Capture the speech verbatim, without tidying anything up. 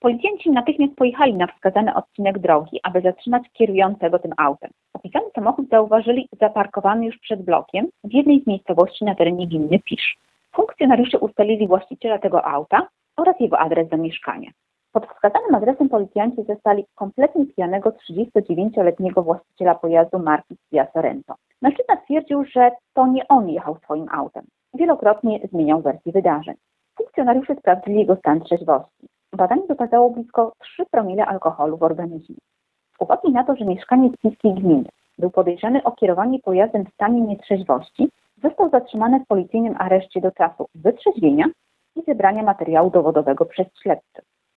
Policjanci natychmiast pojechali na wskazany odcinek drogi, aby zatrzymać kierującego tym autem. Opisany samochód zauważyli zaparkowany już przed blokiem w jednej z miejscowości na terenie gminy Pisz. Funkcjonariusze ustalili właściciela tego auta oraz jego adres zamieszkania. Pod wskazanym adresem policjanci zastali kompletnie pijanego trzydziestodziewięcioletniego właściciela pojazdu marki Kia Sorento. Mężczyzna stwierdził, że to nie on jechał swoim autem. Wielokrotnie zmieniał wersję wydarzeń. Funkcjonariusze sprawdzili jego stan trzeźwości. Badanie wykazało blisko trzy promile alkoholu w organizmie. Z uwagi na to, że mieszkaniec piskiej gminy był podejrzany o kierowanie pojazdem w stanie nietrzeźwości, został zatrzymany w policyjnym areszcie do czasu wytrzeźwienia i zebrania materiału dowodowego przez śledczych.